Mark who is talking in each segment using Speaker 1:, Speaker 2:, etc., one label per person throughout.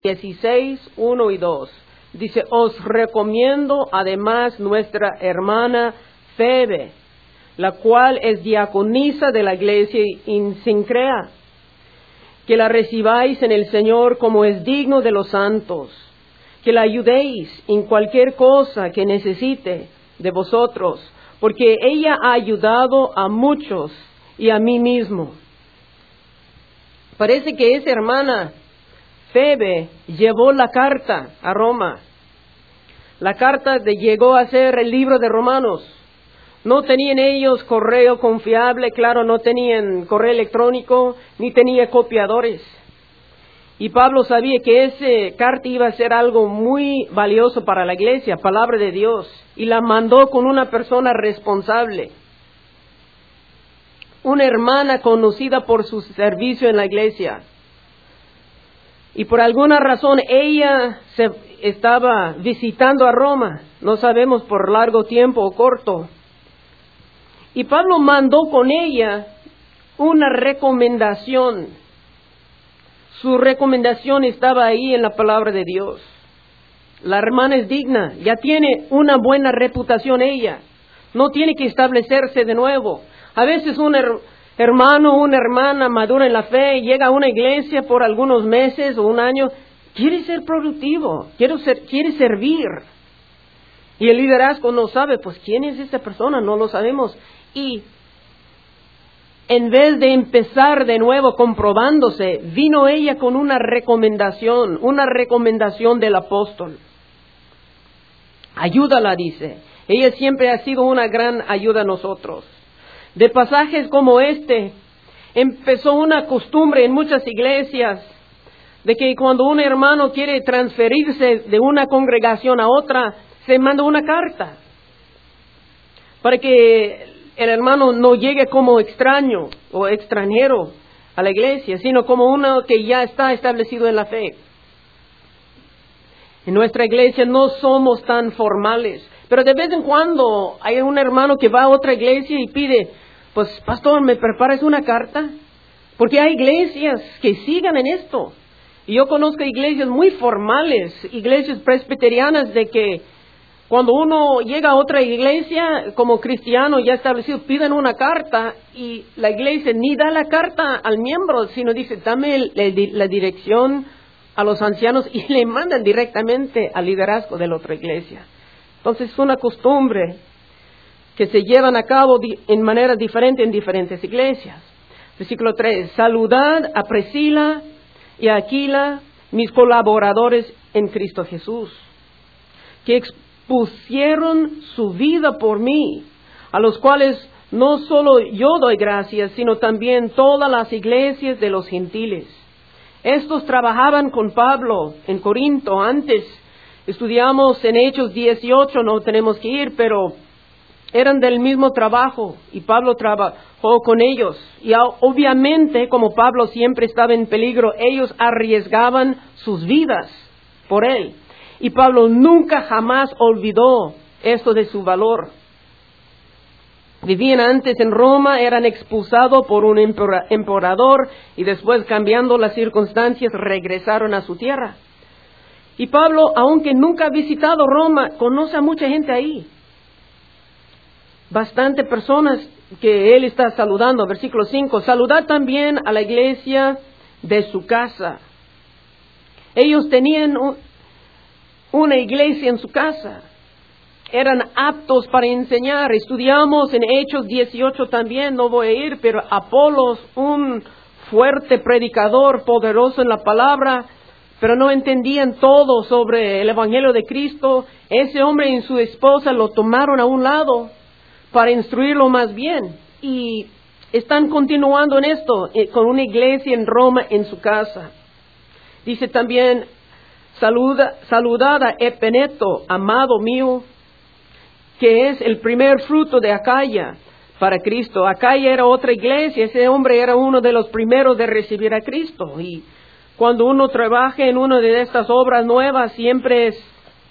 Speaker 1: 16, 1 y 2. Dice, os recomiendo además nuestra hermana Febe, la cual es diaconisa de la iglesia en Sincrea, que la recibáis en el Señor como es digno de los santos, que la ayudéis en cualquier cosa que necesite de vosotros, porque ella ha ayudado a muchos y a mí mismo. Parece que esa hermana Febe llevó la carta a Roma. La carta llegó a ser el libro de Romanos. No tenían ellos correo confiable, claro, no tenían correo electrónico, ni tenía copiadores. Y Pablo sabía que esa carta iba a ser algo muy valioso para la iglesia, palabra de Dios, y la mandó con una persona responsable, una hermana conocida por su servicio en la iglesia. Y por alguna razón ella se estaba visitando a Roma, no sabemos por largo tiempo o corto. Y Pablo mandó con ella una recomendación. Su recomendación estaba ahí en la palabra de Dios. La hermana es digna, ya tiene una buena reputación ella. No tiene que establecerse de nuevo. A veces un hermano o una hermana madura en la fe llega a una iglesia por algunos meses o un año, quiere ser productivo, quiere servir. Y el liderazgo no sabe, pues ¿quién es esta persona? No lo sabemos. Y en vez de empezar de nuevo comprobándose, vino ella con una recomendación del apóstol. Ayúdala, dice. Ella siempre ha sido una gran ayuda a nosotros. De pasajes como este, empezó una costumbre en muchas iglesias de que cuando un hermano quiere transferirse de una congregación a otra, se manda una carta para que el hermano no llegue como extraño o extranjero a la iglesia, sino como uno que ya está establecido en la fe. En nuestra iglesia no somos tan formales, pero de vez en cuando hay un hermano que va a otra iglesia y pide, pues pastor, ¿me preparas una carta? Porque hay iglesias que sigan en esto. Y yo conozco iglesias muy formales, iglesias presbiterianas, de que cuando uno llega a otra iglesia como cristiano ya establecido, piden una carta y la iglesia ni da la carta al miembro, sino dice, dame la dirección a los ancianos y le mandan directamente al liderazgo de la otra iglesia. Entonces es una costumbre que se llevan a cabo en manera diferente en diferentes iglesias. Versículo 3, saludad a Priscila y a Aquila, mis colaboradores en Cristo Jesús, que pusieron su vida por mí, a los cuales no solo yo doy gracias, sino también todas las iglesias de los gentiles. Estos trabajaban con Pablo en Corinto. Antes estudiamos en Hechos 18, no tenemos que ir, pero eran del mismo trabajo y Pablo trabajó con ellos. Y obviamente, como Pablo siempre estaba en peligro, ellos arriesgaban sus vidas por él. Y Pablo nunca jamás olvidó esto de su valor. Vivían antes en Roma, eran expulsados por un emperador y después, cambiando las circunstancias, regresaron a su tierra. Y Pablo, aunque nunca ha visitado Roma, conoce a mucha gente ahí. Bastante personas que él está saludando. Versículo 5, saludad también a la iglesia de su casa. Ellos tenían una iglesia en su casa. Eran aptos para enseñar. Estudiamos en Hechos 18 también, no voy a ir, pero Apolos, un fuerte predicador, poderoso en la palabra, pero no entendían todo sobre el Evangelio de Cristo. Ese hombre y su esposa lo tomaron a un lado para instruirlo más bien. Y están continuando en esto, con una iglesia en Roma en su casa. Dice también, saludad a Epeneto, amado mío, que es el primer fruto de Acaya para Cristo. Acaya era otra iglesia, ese hombre era uno de los primeros de recibir a Cristo. Y cuando uno trabaja en una de estas obras nuevas, siempre es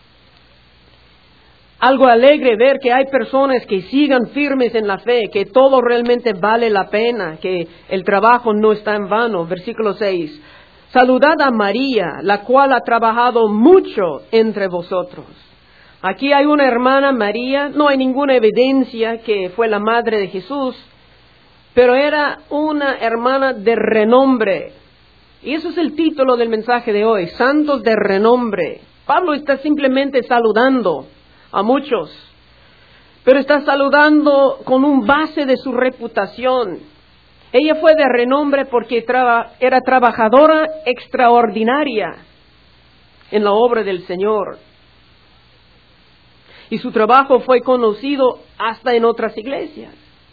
Speaker 1: algo alegre ver que hay personas que sigan firmes en la fe, que todo realmente vale la pena, que el trabajo no está en vano. Versículo 6. Saludad a María, la cual ha trabajado mucho entre vosotros. Aquí hay una hermana, María, no hay ninguna evidencia que fue la madre de Jesús, pero era una hermana de renombre. Y eso es el título del mensaje de hoy, santos de renombre. Pablo está simplemente saludando a muchos, pero está saludando con un base de su reputación. Ella fue de renombre porque era trabajadora extraordinaria en la obra del Señor. Y su trabajo fue conocido hasta en otras iglesias.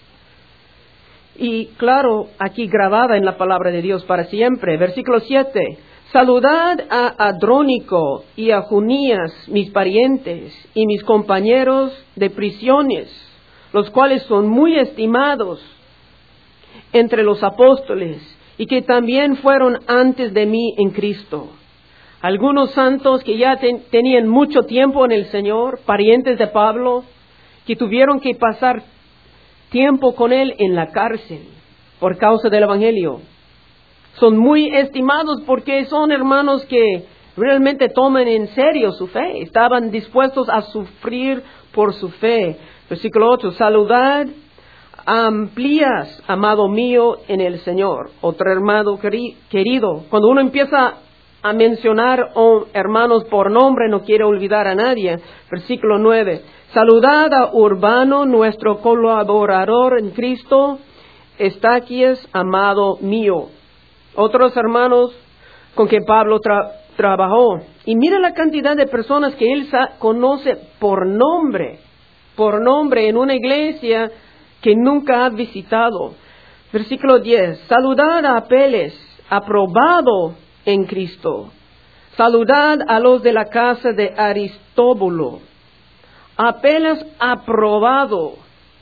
Speaker 1: Y claro, aquí grabada en la palabra de Dios para siempre. Versículo 7. Saludad a Adrónico y a Junías, mis parientes y mis compañeros de prisiones, los cuales son muy estimados entre los apóstoles y que también fueron antes de mí en Cristo. Algunos santos que ya tenían mucho tiempo en el Señor, parientes de Pablo, que tuvieron que pasar tiempo con él en la cárcel por causa del Evangelio. Son muy estimados porque son hermanos que realmente toman en serio su fe. Estaban dispuestos a sufrir por su fe. Versículo 8. Saludad a Amplias, amado mío en el Señor. Otro hermano querido. Cuando uno empieza a mencionar hermanos por nombre, no quiere olvidar a nadie. Versículo 9. Saludad a Urbano, nuestro colaborador en Cristo, Estaquías, amado mío. Otros hermanos con que Pablo trabajó. Y mira la cantidad de personas que él conoce por nombre en una iglesia que nunca ha visitado. Versículo 10. Saludad a Apeles, aprobado en Cristo. Saludad a los de la casa de Aristóbulo. Apeles aprobado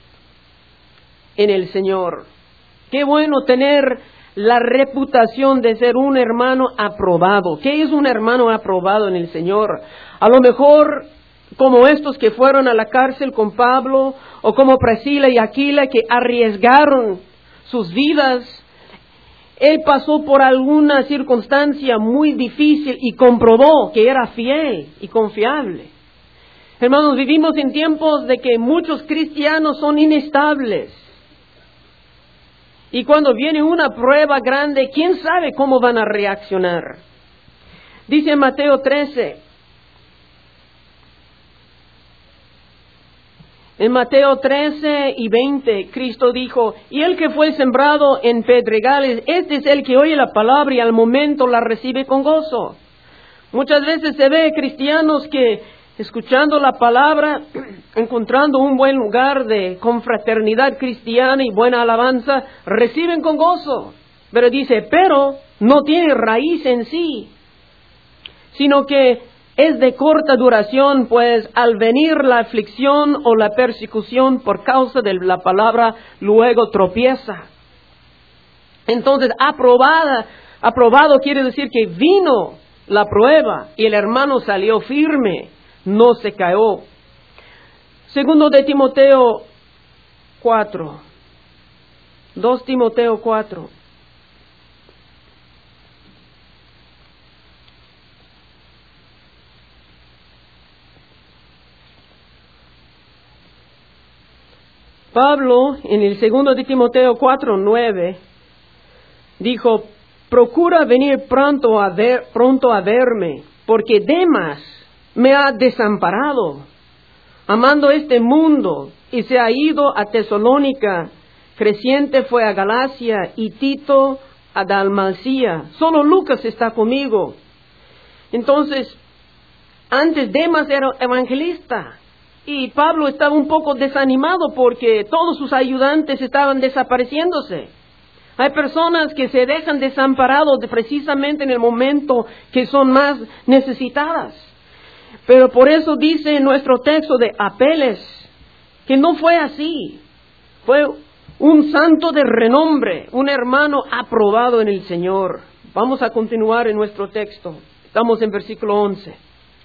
Speaker 1: en el Señor. Qué bueno tener la reputación de ser un hermano aprobado. ¿Qué es un hermano aprobado en el Señor? A lo mejor como estos que fueron a la cárcel con Pablo, o como Priscila y Aquila que arriesgaron sus vidas. Él pasó por alguna circunstancia muy difícil y comprobó que era fiel y confiable. Hermanos, vivimos en tiempos de que muchos cristianos son inestables. Y cuando viene una prueba grande, ¿quién sabe cómo van a reaccionar? Dice Mateo 13. En Mateo 13 y 20, Cristo dijo, y el que fue sembrado en pedregales, este es el que oye la palabra y al momento la recibe con gozo. Muchas veces se ve cristianos que, escuchando la palabra, encontrando un buen lugar de confraternidad cristiana y buena alabanza, reciben con gozo. Pero dice, pero no tiene raíz en sí, sino que es de corta duración, pues al venir la aflicción o la persecución por causa de la palabra, luego tropieza. Entonces, aprobado quiere decir que vino la prueba y el hermano salió firme, no se cayó. Segundo de Timoteo 4, 2 Timoteo 4. Pablo, en el segundo de Timoteo 4:9, dijo, procura venir pronto a verme, porque Demas me ha desamparado, amando este mundo, y se ha ido a Tesalónica, Creciente fue a Galacia, y Tito a Dalmacia. Solo Lucas está conmigo. Entonces, antes Demas era evangelista. Y Pablo estaba un poco desanimado porque todos sus ayudantes estaban desapareciéndose. Hay personas que se dejan desamparados precisamente en el momento que son más necesitadas. Pero por eso dice en nuestro texto de Apeles que no fue así. Fue un santo de renombre, un hermano aprobado en el Señor. Vamos a continuar en nuestro texto. Estamos en versículo 11.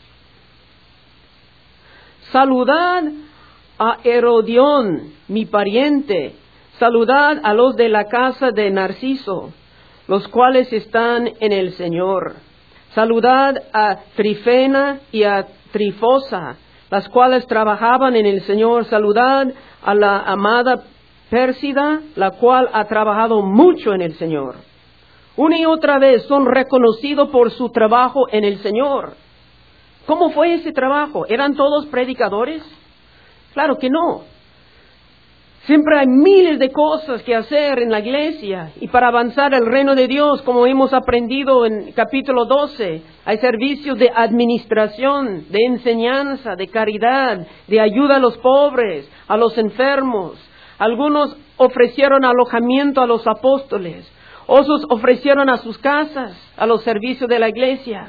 Speaker 1: Saludad a Herodión, mi pariente. Saludad a los de la casa de Narciso. los cuales están en el Señor. Saludad a Trifena y a Trifosa, las cuales trabajaban en el Señor. Saludad a la amada Pérsida, la cual ha trabajado mucho en el Señor. Una y otra vez son reconocidos por su trabajo en el Señor. ¿Cómo fue ese trabajo? ¿Eran todos predicadores? Claro que no. Siempre hay miles de cosas que hacer en la iglesia y para avanzar el reino de Dios, como hemos aprendido en capítulo 12, hay servicios de administración, de enseñanza, de caridad, de ayuda a los pobres, a los enfermos. Algunos ofrecieron alojamiento a los apóstoles, otros ofrecieron a sus casas, a los servicios de la iglesia.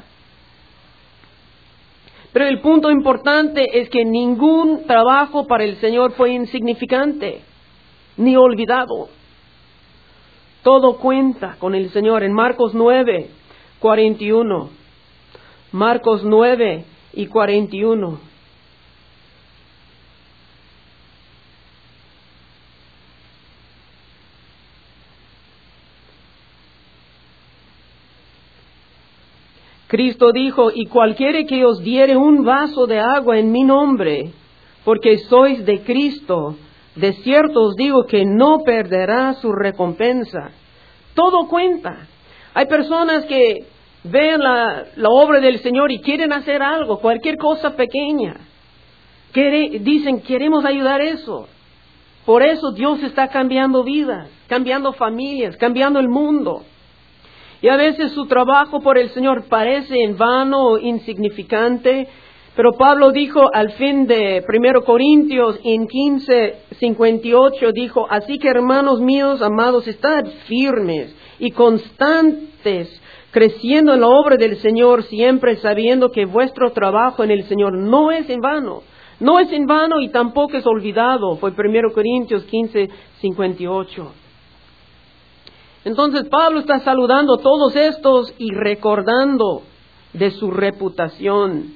Speaker 1: Pero el punto importante es que ningún trabajo para el Señor fue insignificante, ni olvidado. Todo cuenta con el Señor. En Marcos 9, 41. Marcos 9 y 41. Cristo dijo, y cualquiera que os diere un vaso de agua en mi nombre, porque sois de Cristo, de cierto os digo que no perderá su recompensa. Todo cuenta. Hay personas que ven la obra del Señor y quieren hacer algo, cualquier cosa pequeña. Dicen, queremos ayudar eso. Por eso Dios está cambiando vidas, cambiando familias, cambiando el mundo. Y a veces su trabajo por el Señor parece en vano o insignificante, pero Pablo dijo al fin de 1 Corintios en 15:58, dijo, así que hermanos míos, amados, estad firmes y constantes, creciendo en la obra del Señor, siempre sabiendo que vuestro trabajo en el Señor no es en vano. No es en vano y tampoco es olvidado. Fue 1 Corintios 15:58. Entonces Pablo está saludando a todos estos y recordando de su reputación.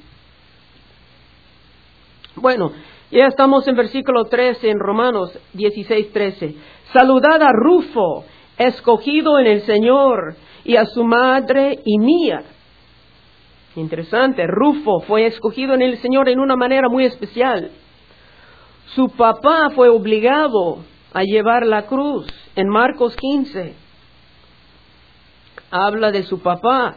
Speaker 1: Bueno, ya estamos en versículo 13 en Romanos 16:13. Saludad a Rufo, escogido en el Señor, y a su madre y mía. Interesante, Rufo fue escogido en el Señor en una manera muy especial. Su papá fue obligado a llevar la cruz. En Marcos 15 habla de su papá.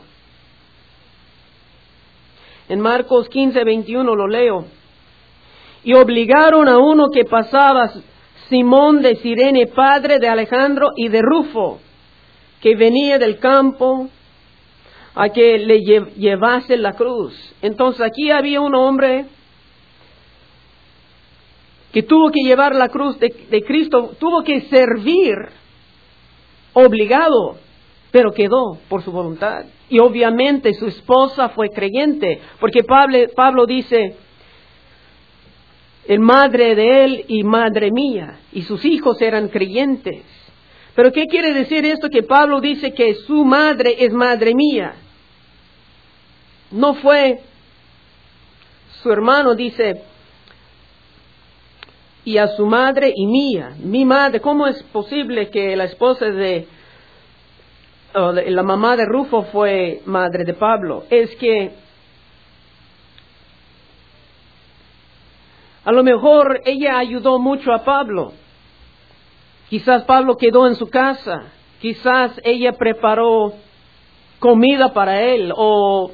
Speaker 1: En Marcos 15:21 lo leo. Y obligaron a uno que pasaba, Simón de Cirene, padre de Alejandro y de Rufo, que venía del campo, a que le llevase la cruz. Entonces aquí había un hombre que tuvo que llevar la cruz de Cristo, tuvo que servir obligado, pero quedó por su voluntad. Y obviamente su esposa fue creyente, porque Pablo dice, el madre de él y madre mía, y sus hijos eran creyentes. Pero ¿qué quiere decir esto? Que Pablo dice que su madre es madre mía. No fue su hermano, dice, y a su madre y mía, mi madre. ¿Cómo es posible que la esposa la mamá de Rufo fue madre de Pablo? Es que a lo mejor ella ayudó mucho a Pablo. Quizás Pablo quedó en su casa. Quizás ella preparó comida para él o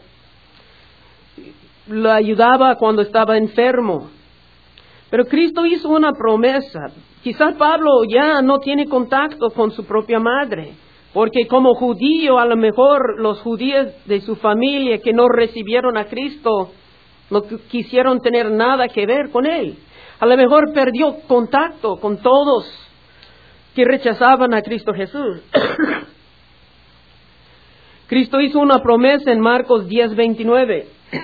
Speaker 1: lo ayudaba cuando estaba enfermo. Pero Cristo hizo una promesa. Quizás Pablo ya no tiene contacto con su propia madre, porque como judío, a lo mejor los judíos de su familia que no recibieron a Cristo no quisieron tener nada que ver con él. A lo mejor perdió contacto con todos que rechazaban a Cristo Jesús. Cristo hizo una promesa en Marcos 10:29.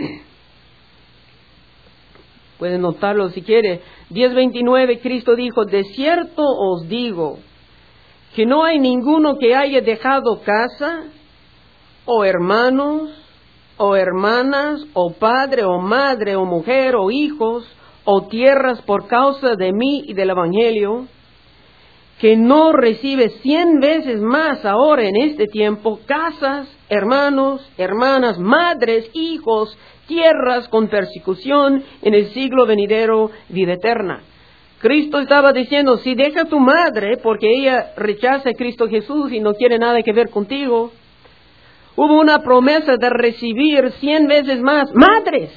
Speaker 1: Pueden notarlo si quiere. 10:29, Cristo dijo, de cierto os digo, que no hay ninguno que haya dejado casa, o hermanos, o hermanas, o padre, o madre, o mujer, o hijos, o tierras por causa de mí y del Evangelio, que no recibe 100 veces más ahora en este tiempo casas, hermanos, hermanas, madres, hijos, tierras con persecución en el siglo venidero, vida eterna. Cristo estaba diciendo, si deja a tu madre porque ella rechaza a Cristo Jesús y no quiere nada que ver contigo, hubo una promesa de recibir 100 veces más madres.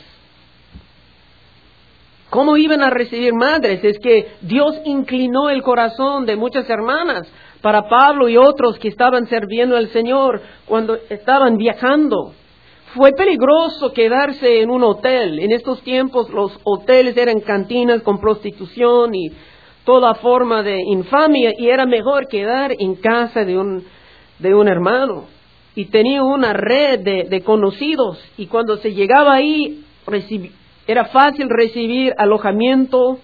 Speaker 1: ¿Cómo iban a recibir madres? Es que Dios inclinó el corazón de muchas hermanas para Pablo y otros que estaban sirviendo al Señor cuando estaban viajando. Fue peligroso quedarse en un hotel. En estos tiempos los hoteles eran cantinas con prostitución y toda forma de infamia, y era mejor quedar en casa de un hermano. Y tenía una red de conocidos, y cuando se llegaba ahí era fácil recibir alojamiento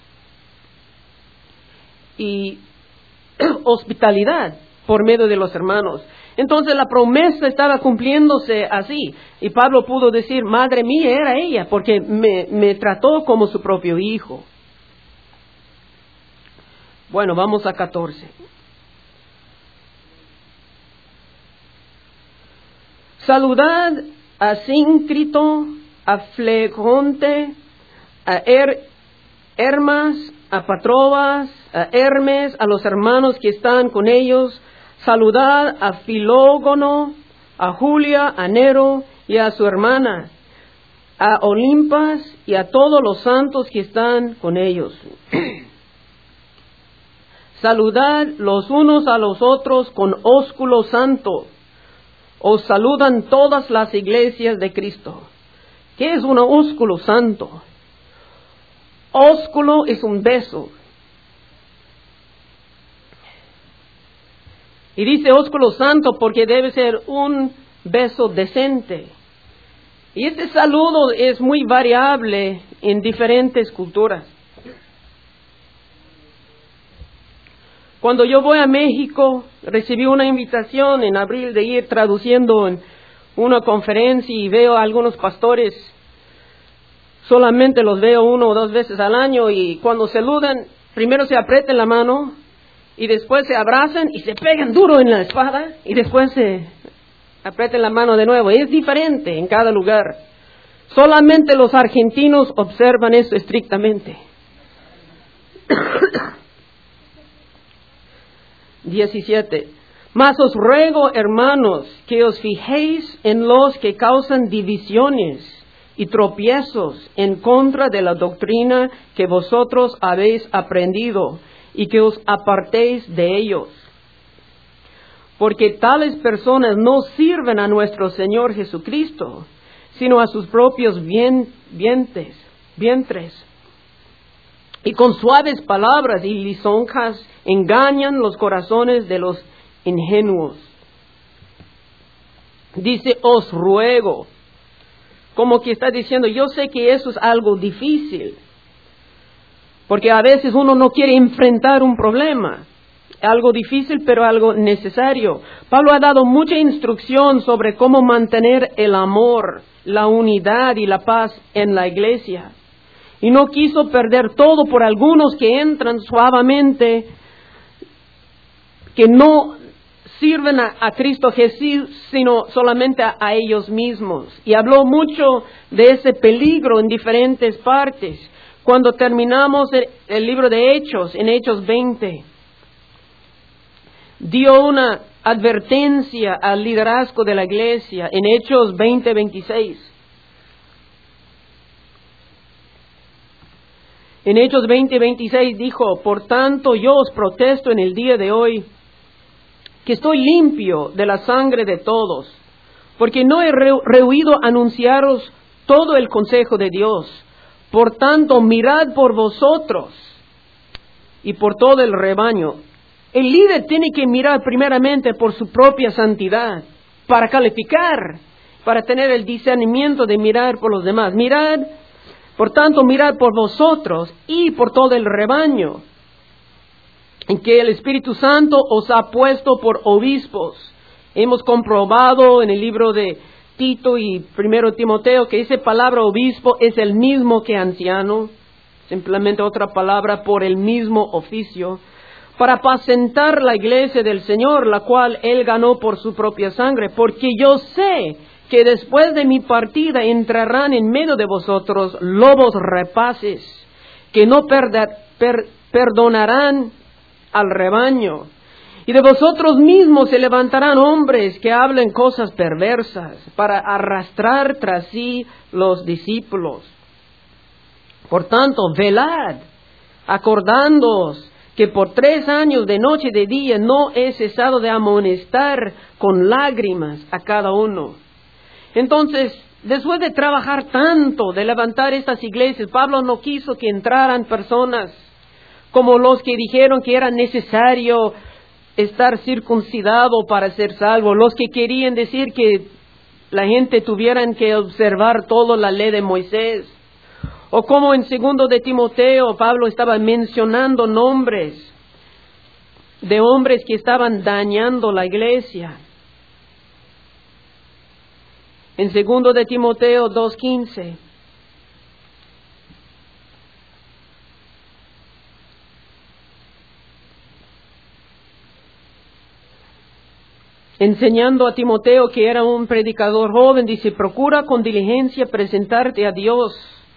Speaker 1: y hospitalidad por medio de los hermanos. Entonces la promesa estaba cumpliéndose así, y Pablo pudo decir, madre mía era ella, porque me trató como su propio hijo. Bueno, vamos a 14. Saludad a Síncrito, a Flegonte, a Hermas, a Patrobas, a Hermes, a los hermanos que están con ellos. Saludad a Filógono, a Julia, a Nero y a su hermana, a Olimpas y a todos los santos que están con ellos. Saludad los unos a los otros con ósculo santo. Os saludan todas las iglesias de Cristo. ¿Qué es un ósculo santo? Ósculo es un beso. Y dice ósculo santo porque debe ser un beso decente. Y este saludo es muy variable en diferentes culturas. Cuando yo voy a México, recibí una invitación en abril de ir traduciendo en una conferencia, y veo a algunos pastores, solamente los veo 1 o 2 veces al año, y cuando saludan, primero se aprietan la mano, y después se abrazan y se pegan duro en la espalda, y después se aprietan la mano de nuevo. Es diferente en cada lugar. Solamente los argentinos observan eso estrictamente. 17. Mas os ruego, hermanos, que os fijéis en los que causan divisiones y tropiezos en contra de la doctrina que vosotros habéis aprendido, y que os apartéis de ellos. Porque tales personas no sirven a nuestro Señor Jesucristo, sino a sus propios vientres, y con suaves palabras y lisonjas engañan los corazones de los ingenuos. Dice, os ruego, como que está diciendo, yo sé que eso es algo difícil, porque a veces uno no quiere enfrentar un problema, algo difícil pero algo necesario. Pablo ha dado mucha instrucción sobre cómo mantener el amor, la unidad y la paz en la iglesia. Y no quiso perder todo por algunos que entran suavemente, que no sirven a Cristo Jesús, sino solamente a ellos mismos. Y habló mucho de ese peligro en diferentes partes. Cuando terminamos el libro de Hechos, en Hechos 20, dio una advertencia al liderazgo de la iglesia, en Hechos 20:26. En Hechos 20:26 dijo, por tanto yo os protesto en el día de hoy, que estoy limpio de la sangre de todos, porque no he rehuido anunciaros todo el consejo de Dios. Por tanto, mirad por vosotros y por todo el rebaño. El líder tiene que mirar primeramente por su propia santidad, para calificar, para tener el discernimiento de mirar por los demás. Por tanto, mirad por vosotros y por todo el rebaño, en que el Espíritu Santo os ha puesto por obispos. Hemos comprobado en el libro de Tito y 1 Timoteo que esa palabra obispo es el mismo que anciano, simplemente otra palabra por el mismo oficio, para apacentar la iglesia del Señor, la cual Él ganó por su propia sangre, porque yo sé que después de mi partida entrarán en medio de vosotros lobos rapaces, que no perdonarán al rebaño. Y de vosotros mismos se levantarán hombres que hablen cosas perversas para arrastrar tras sí los discípulos. Por tanto, velad, acordándoos que por 3 años de noche y de día no he cesado de amonestar con lágrimas a cada uno. Entonces, después de trabajar tanto, de levantar estas iglesias, Pablo no quiso que entraran personas como los que dijeron que era necesario estar circuncidado para ser salvo, los que querían decir que la gente tuvieran que observar toda la ley de Moisés, o como en 2 de Timoteo, Pablo estaba mencionando nombres de hombres que estaban dañando la iglesia. En 2 de Timoteo 2:15. Enseñando a Timoteo, que era un predicador joven, dice, procura con diligencia presentarte a Dios.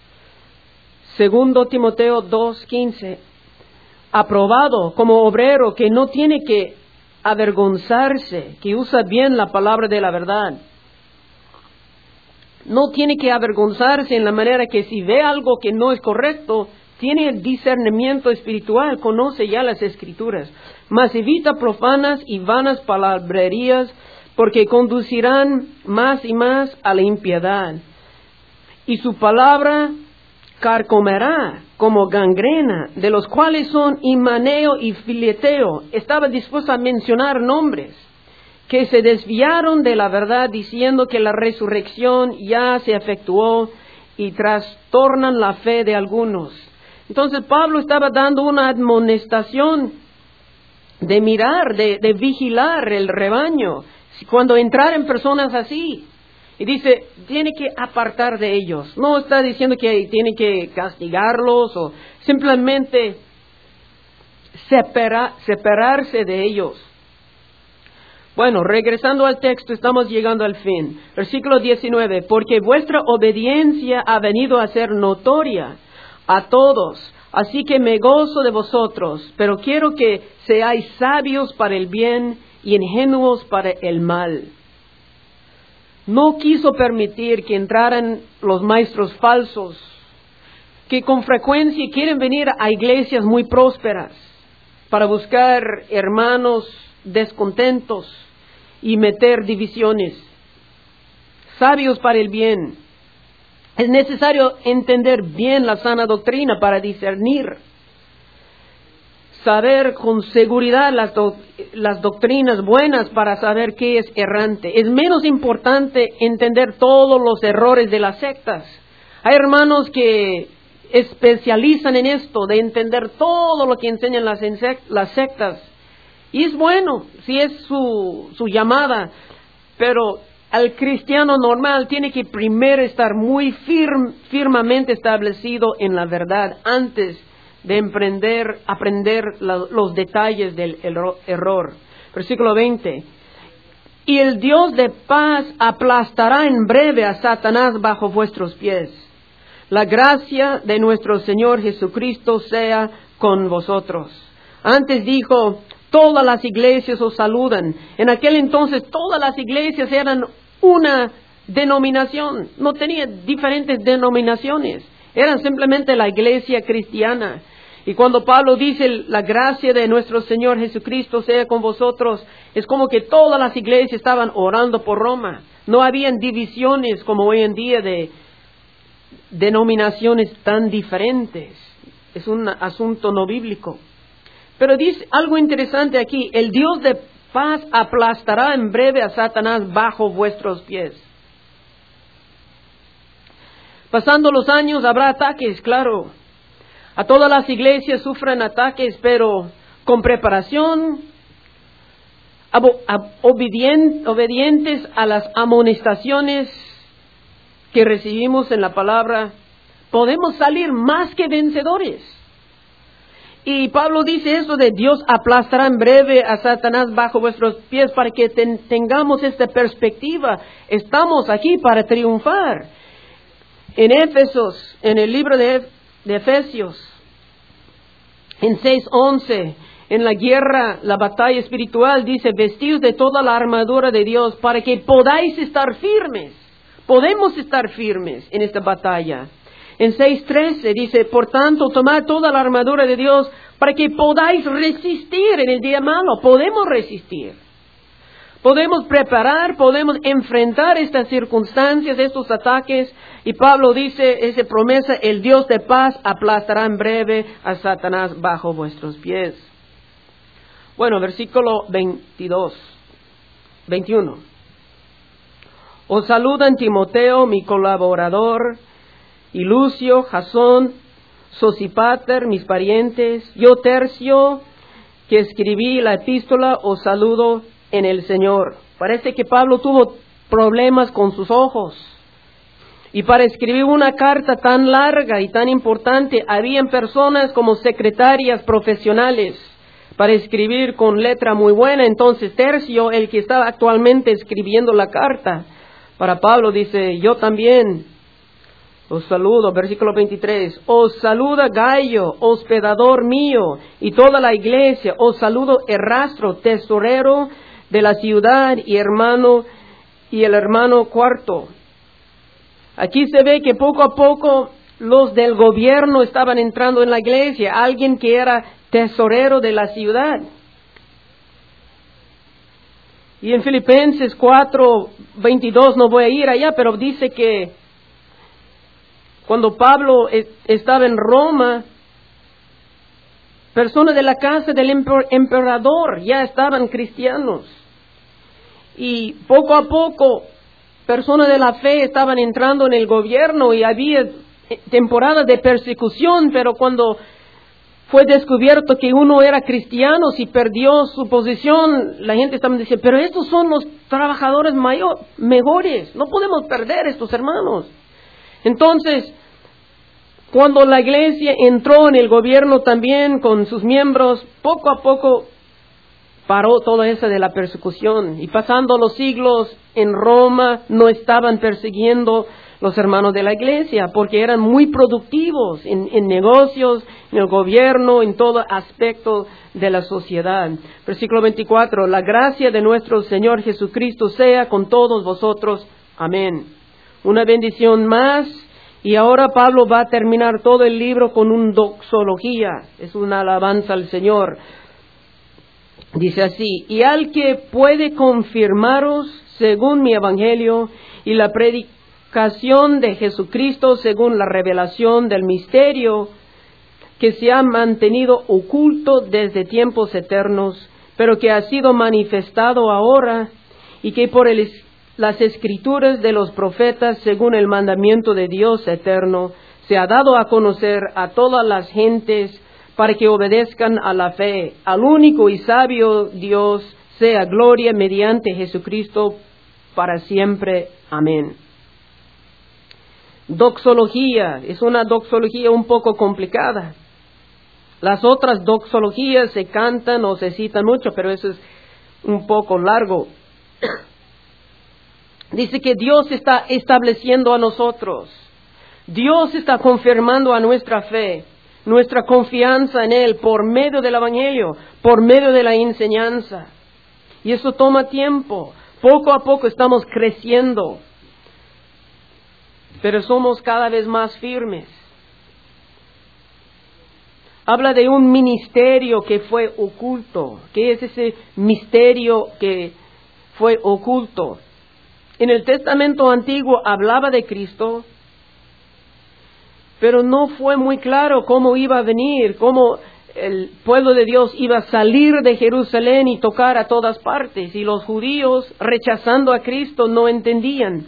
Speaker 1: 2 Timoteo 2:15. Aprobado como obrero que no tiene que avergonzarse, que usa bien la palabra de la verdad. No tiene que avergonzarse en la manera que si ve algo que no es correcto, tiene el discernimiento espiritual, conoce ya las Escrituras. Mas evita profanas y vanas palabrerías, porque conducirán más y más a la impiedad. Y su palabra carcomerá como gangrena, de los cuales son Himeneo y Fileteo. Estaba dispuesto a mencionar nombres que se desviaron de la verdad, diciendo que la resurrección ya se efectuó, y trastornan la fe de algunos. Entonces Pablo estaba dando una admonestación de mirar, de vigilar el rebaño, cuando entraran personas así. Y dice, tiene que apartar de ellos. No está diciendo que tiene que castigarlos o simplemente separarse de ellos. Bueno, regresando al texto, estamos llegando al fin. Versículo 19, porque vuestra obediencia ha venido a ser notoria a todos, así que me gozo de vosotros, pero quiero que seáis sabios para el bien y ingenuos para el mal. No quiso permitir que entraran los maestros falsos, que con frecuencia quieren venir a iglesias muy prósperas para buscar hermanos descontentos y meter divisiones. Sabios para el bien. Es necesario entender bien la sana doctrina para discernir. Saber con seguridad las doctrinas buenas para saber qué es errante. Es menos importante entender todos los errores de las sectas. Hay hermanos que especializan en esto, de entender todo lo que enseñan las sectas. Y es bueno, si es su llamada, pero al cristiano normal tiene que primero estar muy firmemente establecido en la verdad antes de aprender los detalles del error. Versículo 20. Y el Dios de paz aplastará en breve a Satanás bajo vuestros pies. La gracia de nuestro Señor Jesucristo sea con vosotros. Antes dijo, todas las iglesias os saludan. En aquel entonces todas las iglesias eran una denominación, no tenían diferentes denominaciones, eran simplemente la iglesia cristiana. Y cuando Pablo dice, la gracia de nuestro Señor Jesucristo sea con vosotros, es como que todas las iglesias estaban orando por Roma. No habían divisiones como hoy en día de denominaciones tan diferentes. Es un asunto no bíblico. Pero dice algo interesante aquí, el Dios de paz aplastará en breve a Satanás bajo vuestros pies. Pasando los años habrá ataques, claro. A todas las iglesias sufren ataques, pero con preparación, obedientes a las amonestaciones que recibimos en la palabra, podemos salir más que vencedores. Y Pablo dice eso de Dios aplastará en breve a Satanás bajo vuestros pies para que tengamos esta perspectiva. Estamos aquí para triunfar. En Éfesos, en el libro de Efesios, en 6:11, en la guerra, la batalla espiritual, dice, vestidos de toda la armadura de Dios para que podáis estar firmes. Podemos estar firmes en esta batalla. En 6:13 dice, por tanto, tomad toda la armadura de Dios para que podáis resistir en el día malo. Podemos resistir. Podemos preparar, podemos enfrentar estas circunstancias, estos ataques. Y Pablo dice, esa promesa, el Dios de paz aplastará en breve a Satanás bajo vuestros pies. Bueno, versículo 21. Os saludan Timoteo, mi colaborador, y Lucio, Jasón, Sosípater, mis parientes. Yo, Tercio, que escribí la epístola, os saludo en el Señor. Parece que Pablo tuvo problemas con sus ojos. Y para escribir una carta tan larga y tan importante, habían personas como secretarias profesionales para escribir con letra muy buena. Entonces Tercio, el que estaba actualmente escribiendo la carta para Pablo, dice, yo también os saludo. Versículo 23, os saluda Gayo, hospedador mío, y toda la iglesia. Os saludo Erastro, tesorero de la ciudad, y el hermano Cuarto. Aquí se ve que poco a poco los del gobierno estaban entrando en la iglesia, alguien que era tesorero de la ciudad. Y en Filipenses 4:22, no voy a ir allá, pero dice que cuando Pablo estaba en Roma, personas de la casa del emperador ya estaban cristianos. Y poco a poco, personas de la fe estaban entrando en el gobierno y había temporadas de persecución, pero cuando fue descubierto que uno era cristiano, si perdió su posición, la gente estaba diciendo, pero estos son los trabajadores mejores, no podemos perder estos hermanos. Entonces, cuando la iglesia entró en el gobierno también con sus miembros, poco a poco paró todo eso de la persecución. Y pasando los siglos, en Roma no estaban persiguiendo los hermanos de la iglesia, porque eran muy productivos en negocios, en el gobierno, en todo aspecto de la sociedad. Versículo 24, la gracia de nuestro Señor Jesucristo sea con todos vosotros. Amén. Una bendición más, y ahora Pablo va a terminar todo el libro con una doxología, es una alabanza al Señor. Dice así, y al que puede confirmaros según mi evangelio y la predicación de Jesucristo según la revelación del misterio que se ha mantenido oculto desde tiempos eternos, pero que ha sido manifestado ahora y que por las escrituras de los profetas según el mandamiento de Dios eterno se ha dado a conocer a todas las gentes para que obedezcan a la fe. Al único y sabio Dios sea gloria mediante Jesucristo para siempre. Amén. Doxología, es una doxología un poco complicada. Las otras doxologías se cantan o se citan mucho, pero eso es un poco largo. Dice que Dios está estableciendo a nosotros. Dios está confirmando a nuestra fe, nuestra confianza en Él por medio del Evangelio, por medio de la enseñanza. Y eso toma tiempo. Poco a poco estamos creciendo, pero somos cada vez más firmes. Habla de un ministerio que fue oculto. ¿Qué es ese misterio que fue oculto? En el Testamento Antiguo hablaba de Cristo, pero no fue muy claro cómo iba a venir, cómo el pueblo de Dios iba a salir de Jerusalén y tocar a todas partes. Y los judíos, rechazando a Cristo, no entendían.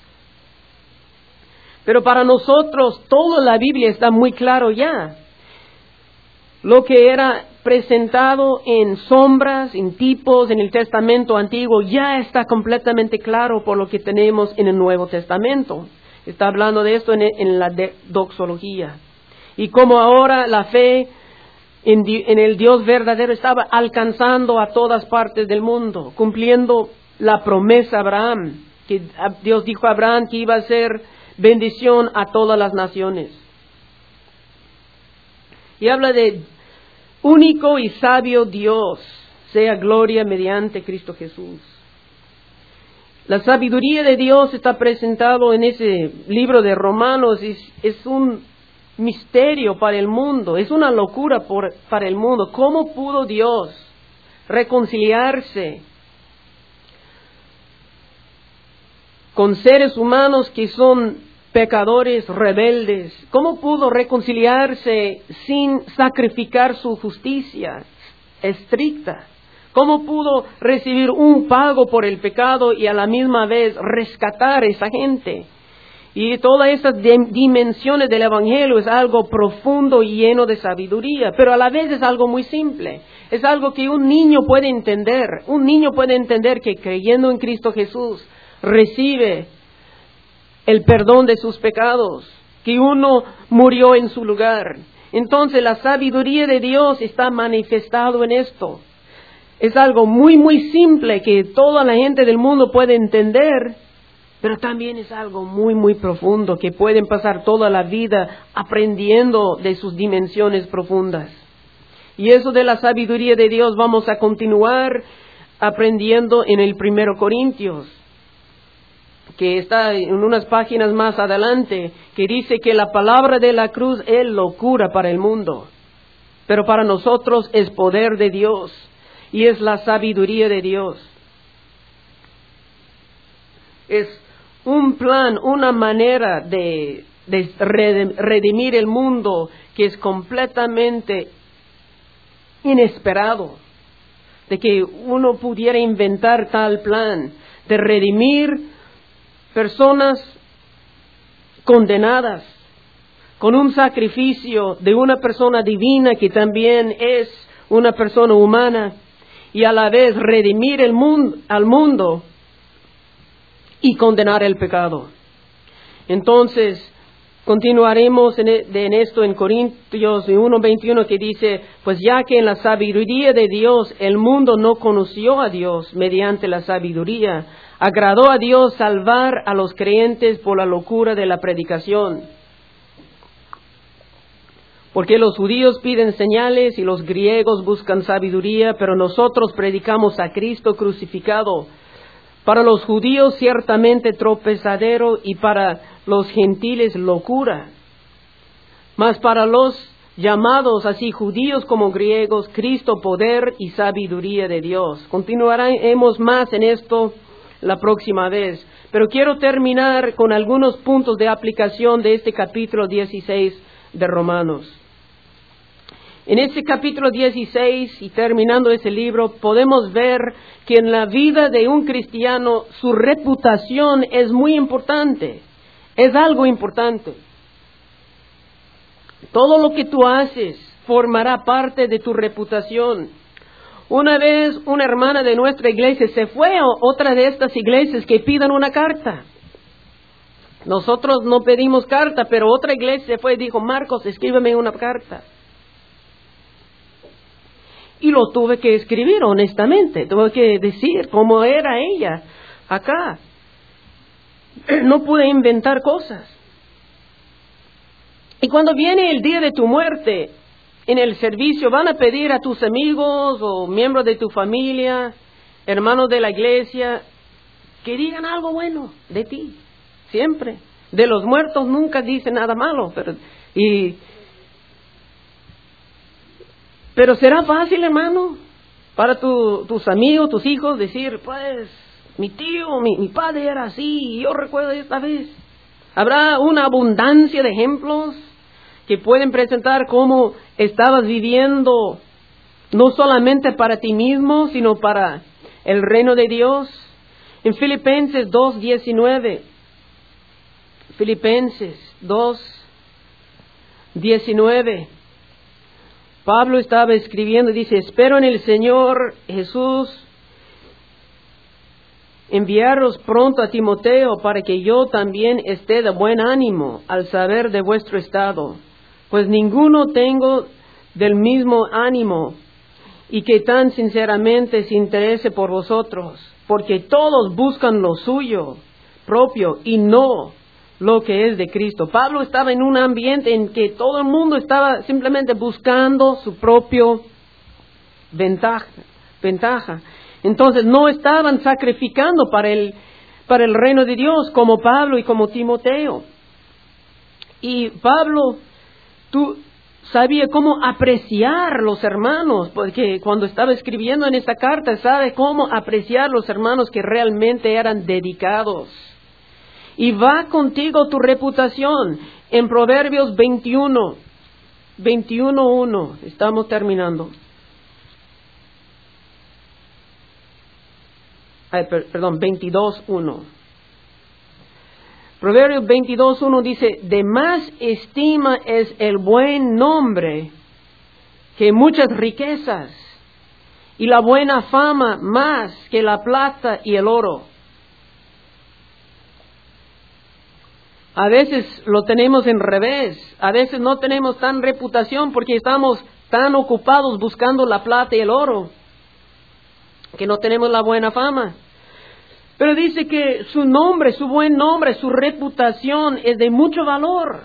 Speaker 1: Pero para nosotros, toda la Biblia está muy claro ya. Lo que era presentado en sombras, en tipos, en el Testamento Antiguo, ya está completamente claro por lo que tenemos en el Nuevo Testamento. Está hablando de esto en la doxología. Y como ahora la fe en el Dios verdadero estaba alcanzando a todas partes del mundo, cumpliendo la promesa a Abraham, que Dios dijo a Abraham que iba a ser bendición a todas las naciones. Y habla de único y sabio Dios, sea gloria mediante Cristo Jesús. La sabiduría de Dios está presentado en ese libro de Romanos, es un misterio para el mundo, es una locura para el mundo. ¿Cómo pudo Dios reconciliarse con seres humanos que son pecadores, rebeldes? ¿Cómo pudo reconciliarse sin sacrificar su justicia estricta? ¿Cómo pudo recibir un pago por el pecado y a la misma vez rescatar a esa gente? Y todas estas dimensiones del Evangelio es algo profundo y lleno de sabiduría, pero a la vez es algo muy simple. Es algo que un niño puede entender. Un niño puede entender que creyendo en Cristo Jesús recibe el perdón de sus pecados, que uno murió en su lugar. Entonces la sabiduría de Dios está manifestado en esto. Es algo muy, muy simple que toda la gente del mundo puede entender, pero también es algo muy, muy profundo que pueden pasar toda la vida aprendiendo de sus dimensiones profundas. Y eso de la sabiduría de Dios vamos a continuar aprendiendo en el 1 Corintios, que está en unas páginas más adelante, que dice que la palabra de la cruz es locura para el mundo, pero para nosotros es poder de Dios y es la sabiduría de Dios. Es un plan, una manera de redimir el mundo que es completamente inesperado, de que uno pudiera inventar tal plan, de redimir personas condenadas con un sacrificio de una persona divina que también es una persona humana, y a la vez redimir al mundo y condenar el pecado. Entonces, continuaremos en esto en Corintios 1:21, que dice, pues ya que en la sabiduría de Dios el mundo no conoció a Dios mediante la sabiduría, agradó a Dios salvar a los creyentes por la locura de la predicación. Porque los judíos piden señales y los griegos buscan sabiduría, pero nosotros predicamos a Cristo crucificado. Para los judíos ciertamente tropezadero y para los gentiles locura. Mas para los llamados, así judíos como griegos, Cristo poder y sabiduría de Dios. Continuaremos más en esto la próxima vez. Pero quiero terminar con algunos puntos de aplicación de este capítulo 16 de Romanos. En este capítulo 16 y terminando ese libro, podemos ver que en la vida de un cristiano su reputación es muy importante, es algo importante. Todo lo que tú haces formará parte de tu reputación. Una vez una hermana de nuestra iglesia se fue a otra de estas iglesias que pidan una carta. Nosotros no pedimos carta, pero otra iglesia se fue y dijo, Marcos, escríbeme una carta. Y lo tuve que escribir honestamente, tuve que decir cómo era ella acá. No pude inventar cosas. Y cuando viene el día de tu muerte, en el servicio van a pedir a tus amigos o miembros de tu familia, hermanos de la iglesia, que digan algo bueno de ti, siempre. De los muertos nunca dicen nada malo, pero será fácil, hermano, para tus amigos, tus hijos, decir, pues, mi tío, mi padre era así, y yo recuerdo esta vez. Habrá una abundancia de ejemplos que pueden presentar cómo estabas viviendo, no solamente para ti mismo, sino para el reino de Dios. En Filipenses 2:19, Filipenses 2:19, Pablo estaba escribiendo y dice, espero en el Señor Jesús enviaros pronto a Timoteo para que yo también esté de buen ánimo al saber de vuestro estado, pues ninguno tengo del mismo ánimo y que tan sinceramente se interese por vosotros, porque todos buscan lo suyo propio y no lo que es de Cristo. Pablo estaba en un ambiente en que todo el mundo estaba simplemente buscando su propio ventaja. Entonces no estaban sacrificando para el reino de Dios como Pablo y como Timoteo. Y Pablo, tú sabía cómo apreciar los hermanos, porque cuando estaba escribiendo en esta carta, sabe cómo apreciar los hermanos que realmente eran dedicados. Y va contigo tu reputación. En Proverbios 21:1, estamos terminando. Perdón, 22:1. Proverbios 22:1 dice, de más estima es el buen nombre que muchas riquezas, y la buena fama más que la plata y el oro. A veces lo tenemos en revés, a veces no tenemos tan reputación porque estamos tan ocupados buscando la plata y el oro, que no tenemos la buena fama. Pero dice que su nombre, su buen nombre, su reputación es de mucho valor.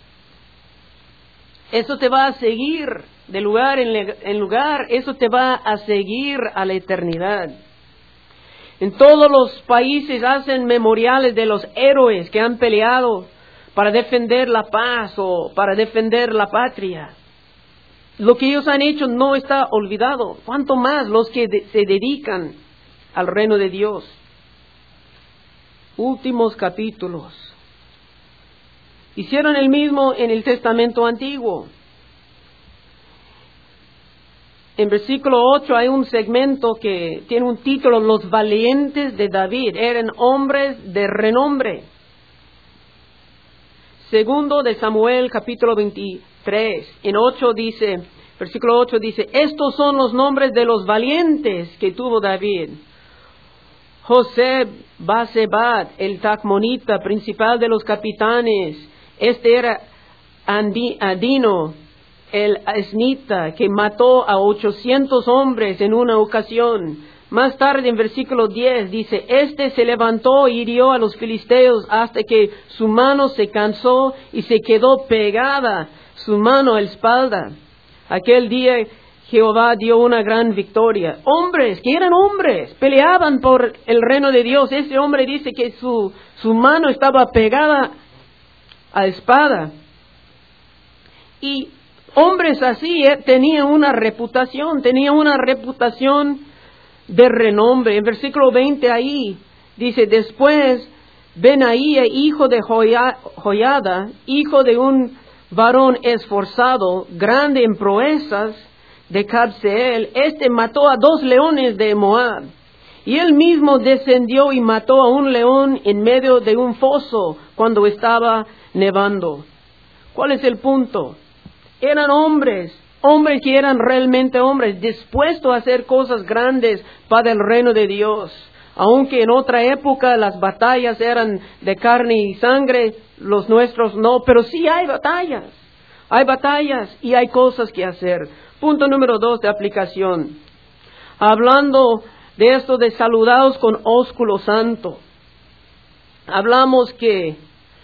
Speaker 1: Eso te va a seguir de lugar en lugar, eso te va a seguir a la eternidad. En todos los países hacen memoriales de los héroes que han peleado para defender la paz o para defender la patria. Lo que ellos han hecho no está olvidado. ¿Cuánto más los que se dedican al reino de Dios? Últimos capítulos. Hicieron el mismo en el Testamento Antiguo. En versículo 8 hay un segmento que tiene un título, Los valientes de David. Eran hombres de renombre. Segundo de Samuel, capítulo 23. En 8 dice, versículo 8 dice, estos son los nombres de los valientes que tuvo David. José Basebat, el Tacmonita, principal de los capitanes. Este era Adino, el Esnita, que mató a 800 hombres en una ocasión. Más tarde, en versículo 10, dice, este se levantó y hirió a los filisteos hasta que su mano se cansó y se quedó pegada su mano a la espalda. Aquel día Jehová dio una gran victoria. Hombres, que eran hombres, peleaban por el reino de Dios. Ese hombre dice que su mano estaba pegada a la espada. Y hombres así tenían una reputación de renombre. En versículo 20 ahí dice, después Benaía, hijo de Joiada, hijo de un varón esforzado, grande en proezas, de Cabseel, este mató a 2 leones de Moab. Y él mismo descendió y mató a un león en medio de un foso cuando estaba nevando. ¿Cuál es el punto? Eran hombres que eran realmente hombres, dispuestos a hacer cosas grandes para el reino de Dios. Aunque en otra época las batallas eran de carne y sangre, los nuestros no, pero sí hay batallas y hay cosas que hacer. Punto número 2 de aplicación. Hablando de esto de saludados con ósculo santo. Hablamos que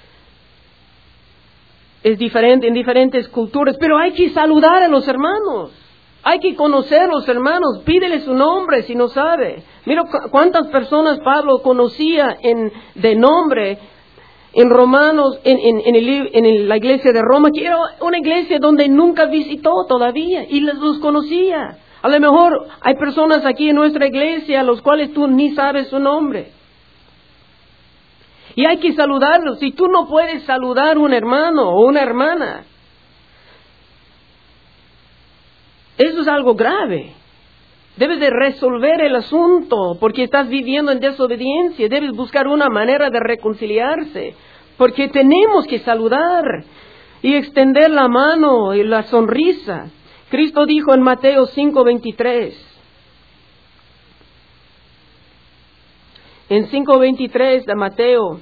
Speaker 1: es diferente en diferentes culturas, pero hay que saludar a los hermanos. Hay que conocer a los hermanos. Pídele su nombre si no sabe. Mira cuántas personas Pablo conocía de nombre en Romanos, en la iglesia de Roma, que era una iglesia donde nunca visitó todavía y los conocía. A lo mejor hay personas aquí en nuestra iglesia a los cuales tú ni sabes su nombre. Y hay que saludarlos. Si tú no puedes saludar a un hermano o una hermana, eso es algo grave. Debes de resolver el asunto porque estás viviendo en desobediencia. Debes buscar una manera de reconciliarse porque tenemos que saludar y extender la mano y la sonrisa. Cristo dijo en Mateo 5:23. En 5:23 de Mateo,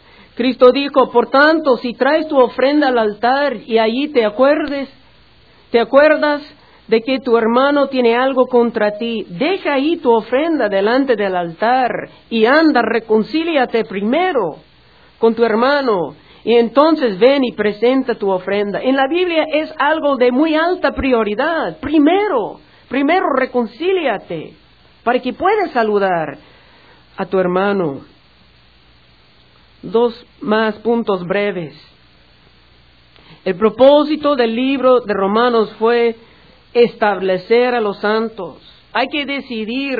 Speaker 1: Cristo dijo, por tanto, si traes tu ofrenda al altar y allí te acuerdes ¿Te acuerdas de que tu hermano tiene algo contra ti? Deja ahí tu ofrenda delante del altar y anda, reconcíliate primero con tu hermano y entonces ven y presenta tu ofrenda. En la Biblia es algo de muy alta prioridad. Primero reconcíliate para que puedas saludar a tu hermano. 2 más puntos breves. El propósito del libro de Romanos fue establecer a los santos. Hay que decidir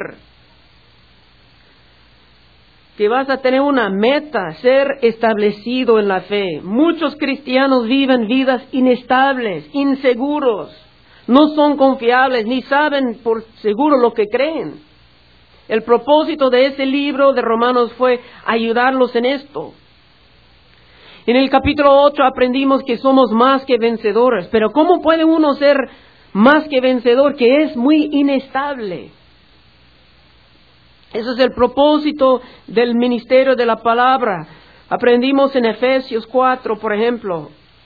Speaker 1: que vas a tener una meta, ser establecido en la fe. Muchos cristianos viven vidas inestables, inseguros, no son confiables, ni saben por seguro lo que creen. El propósito de ese libro de Romanos fue ayudarlos en esto. En el capítulo 8 aprendimos que somos más que vencedores, pero ¿cómo puede uno ser más que vencedor que es muy inestable? Ese es el propósito del ministerio de la palabra. Aprendimos en Efesios 4, por ejemplo.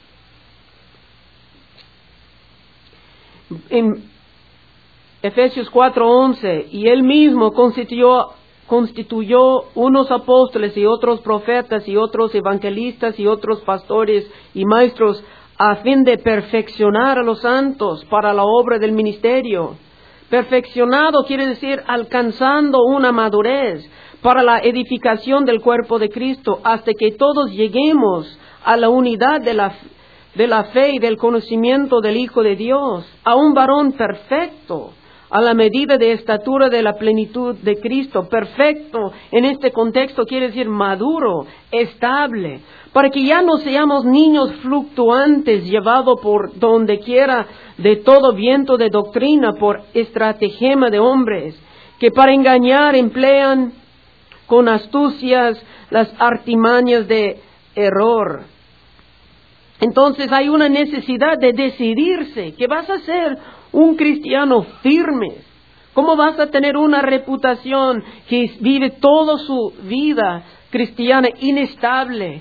Speaker 1: En Efesios 4:11, y Él mismo constituyó unos apóstoles y otros profetas y otros evangelistas y otros pastores y maestros a fin de perfeccionar a los santos para la obra del ministerio. Perfeccionado quiere decir alcanzando una madurez para la edificación del cuerpo de Cristo, hasta que todos lleguemos a la unidad de la fe y del conocimiento del Hijo de Dios, a un varón perfecto, a la medida de estatura de la plenitud de Cristo. Perfecto en este contexto quiere decir maduro, estable, para que ya no seamos niños fluctuantes, llevados por donde quiera de todo viento de doctrina, por estratagema de hombres, que para engañar emplean con astucias las artimañas de error. Entonces hay una necesidad de decidirse que vas a ser un cristiano firme. ¿Cómo vas a tener una reputación que vive toda su vida cristiana inestable,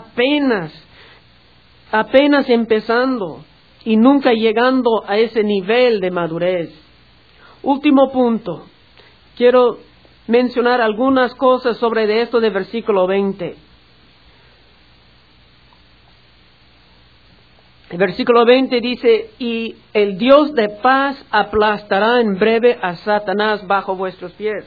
Speaker 1: apenas empezando y nunca llegando a ese nivel de madurez? Último punto. Quiero mencionar algunas cosas sobre esto de versículo 20. El versículo 20 dice, y el Dios de paz aplastará en breve a Satanás bajo vuestros pies.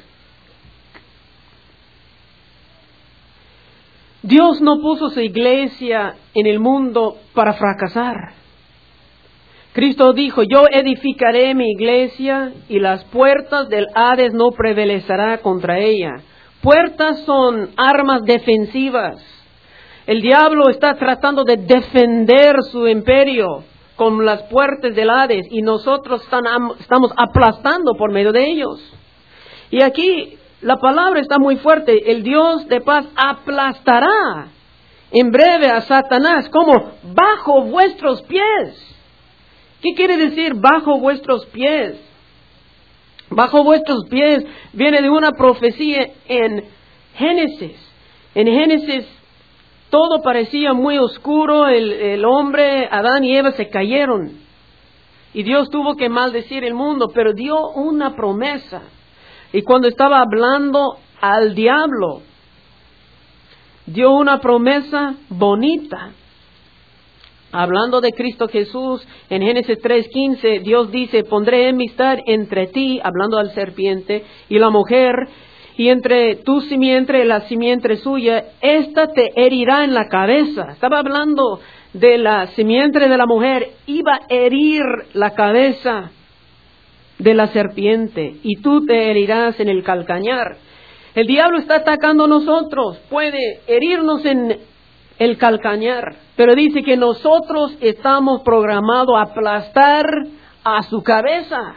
Speaker 1: Dios no puso su iglesia en el mundo para fracasar. Cristo dijo, yo edificaré mi iglesia y las puertas del Hades no prevalecerán contra ella. Puertas son armas defensivas. El diablo está tratando de defender su imperio con las puertas del Hades y nosotros estamos aplastando por medio de ellos. Y aquí la palabra está muy fuerte. El Dios de paz aplastará en breve a Satanás como bajo vuestros pies. ¿Qué quiere decir bajo vuestros pies? Bajo vuestros pies viene de una profecía en Génesis. En Génesis todo parecía muy oscuro, el hombre, Adán y Eva se cayeron. Y Dios tuvo que maldecir el mundo, pero dio una promesa. Y cuando estaba hablando al diablo, dio una promesa bonita. Hablando de Cristo Jesús, en Génesis 3:15, Dios dice, pondré enemistad entre ti, hablando al serpiente, y la mujer, y entre tu simiente y la simiente suya, ésta te herirá en la cabeza. Estaba hablando de la simiente de la mujer, iba a herir la cabeza de la serpiente, y tú te herirás en el calcañar. El diablo está atacando a nosotros, puede herirnos en el calcañar, pero dice que nosotros estamos programados a aplastar a su cabeza.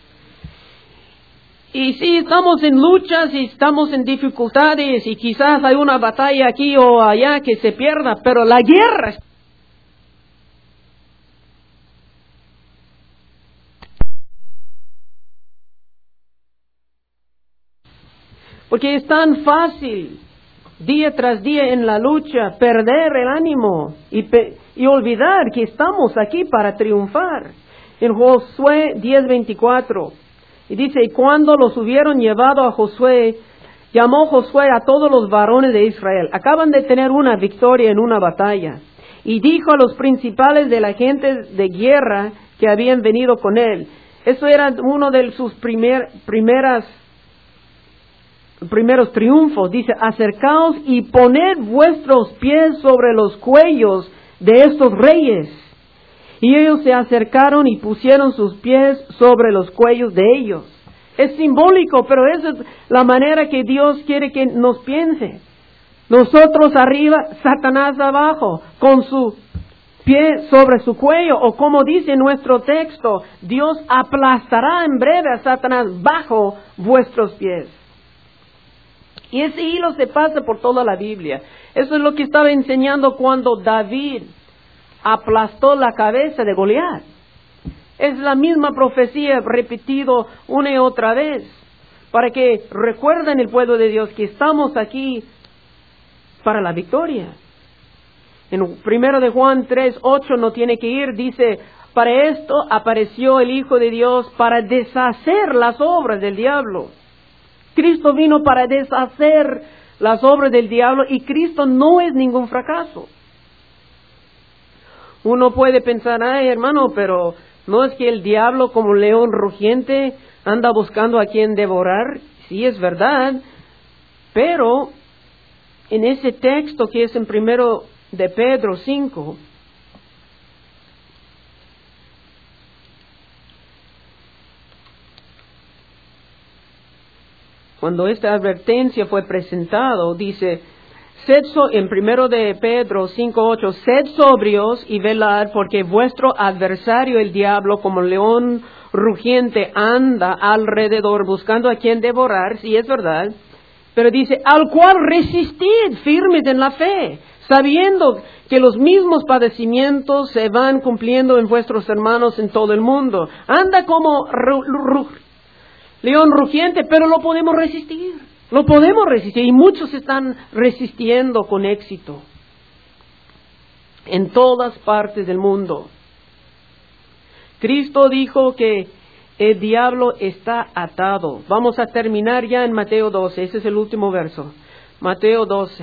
Speaker 1: Y si estamos en luchas y estamos en dificultades y quizás hay una batalla aquí o allá que se pierda, pero la guerra. Porque es tan fácil, día tras día en la lucha, perder el ánimo y olvidar que estamos aquí para triunfar. En Josué 10:24. Y dice, y cuando los hubieron llevado a Josué, llamó Josué a todos los varones de Israel. Acaban de tener una victoria en una batalla. Y dijo a los principales de la gente de guerra que habían venido con él. Eso era uno de sus primeros triunfos. Dice, acercaos y poned vuestros pies sobre los cuellos de estos reyes. Y ellos se acercaron y pusieron sus pies sobre los cuellos de ellos. Es simbólico, pero esa es la manera que Dios quiere que nos piense. Nosotros arriba, Satanás abajo, con su pie sobre su cuello. O como dice nuestro texto, Dios aplastará en breve a Satanás bajo vuestros pies. Y ese hilo se pasa por toda la Biblia. Eso es lo que estaba enseñando cuando David aplastó la cabeza de Goliat. Es la misma profecía repetido una y otra vez, para que recuerden el pueblo de Dios que estamos aquí para la victoria. En 1 de Juan 3:8 no tiene que ir, dice, para esto apareció el Hijo de Dios para deshacer las obras del diablo. Cristo vino para deshacer las obras del diablo y Cristo no es ningún fracaso. Uno puede pensar, ay hermano, pero ¿no es que el diablo como león rugiente anda buscando a quien devorar? Sí, es verdad, pero en ese texto que es en 1 de Pedro 5, cuando esta advertencia fue presentado, dice, en 1 de Pedro 5:8, sed sobrios y velad, porque vuestro adversario el diablo como león rugiente anda alrededor buscando a quien devorar, sí es verdad, pero dice, al cual resistid firmes en la fe, sabiendo que los mismos padecimientos se van cumpliendo en vuestros hermanos en todo el mundo. Anda como león rugiente, pero lo podemos resistir. Lo podemos resistir y muchos están resistiendo con éxito en todas partes del mundo. Cristo dijo que el diablo está atado. Vamos a terminar ya en Mateo 12, ese es el último verso. Mateo 12.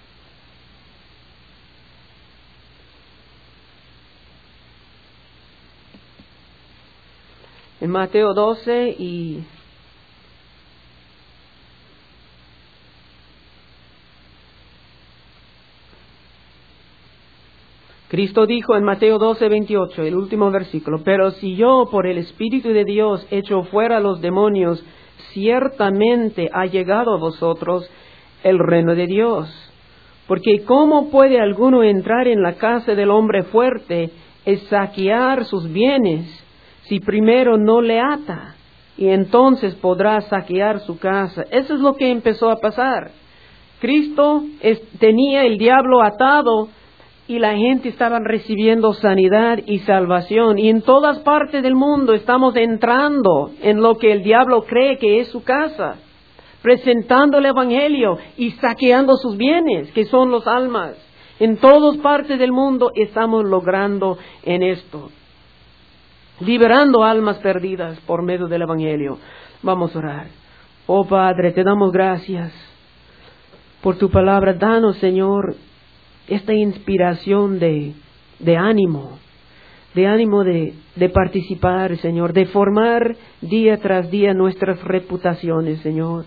Speaker 1: En Mateo 12 y Cristo dijo en Mateo 12:28, el último versículo, pero si yo por el Espíritu de Dios echo fuera los demonios, ciertamente ha llegado a vosotros el reino de Dios. Porque ¿cómo puede alguno entrar en la casa del hombre fuerte y saquear sus bienes si primero no le ata? Y entonces podrá saquear su casa. Eso es lo que empezó a pasar. Cristo tenía el diablo atado y la gente estaba recibiendo sanidad y salvación. Y en todas partes del mundo estamos entrando en lo que el diablo cree que es su casa, presentando el Evangelio y saqueando sus bienes, que son los almas. En todas partes del mundo estamos logrando en esto, liberando almas perdidas por medio del Evangelio. Vamos a orar. Oh Padre, te damos gracias por tu palabra. Danos, Señor, esta inspiración de ánimo, de participar, Señor, de formar día tras día nuestras reputaciones, Señor.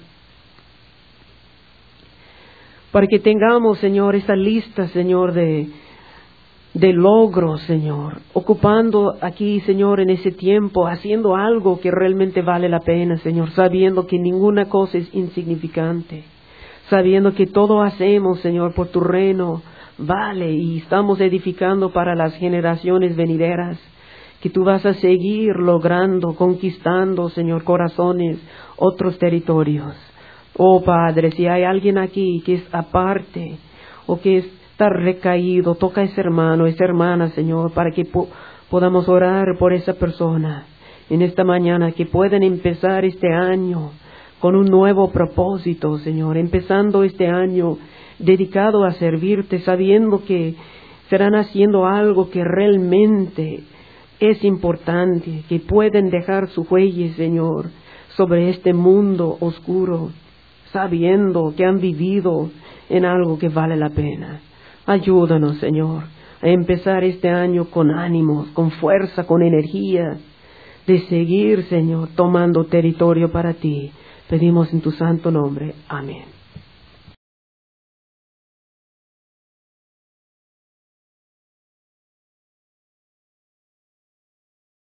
Speaker 1: Para que tengamos, Señor, esta lista, Señor, de logros, Señor, ocupando aquí, Señor, en ese tiempo, haciendo algo que realmente vale la pena, Señor, sabiendo que ninguna cosa es insignificante, sabiendo que todo hacemos, Señor, por tu reino, vale, y estamos edificando para las generaciones venideras, que tú vas a seguir logrando, conquistando, Señor, corazones, otros territorios. Oh Padre, si hay alguien aquí que es aparte o que está recaído, toca a ese hermano, esa hermana, Señor, para que podamos orar por esa persona en esta mañana, que puedan empezar este año con un nuevo propósito, Señor, empezando este año dedicado a servirte, sabiendo que serán haciendo algo que realmente es importante que pueden dejar su huella, Señor, sobre este mundo oscuro, sabiendo que han vivido en algo que vale la pena. Ayúdanos, Señor, a empezar este año con ánimos, con fuerza, con energía, de seguir, Señor, tomando territorio para ti. Pedimos en tu santo nombre. Amén.